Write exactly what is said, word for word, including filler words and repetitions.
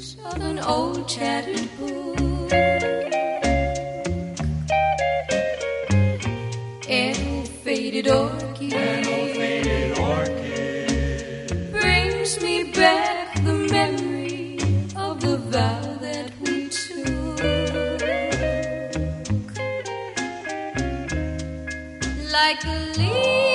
of an old tattered book. An old faded orchid, an old faded orchid brings me back the memory of the vow that we took. Like a leaf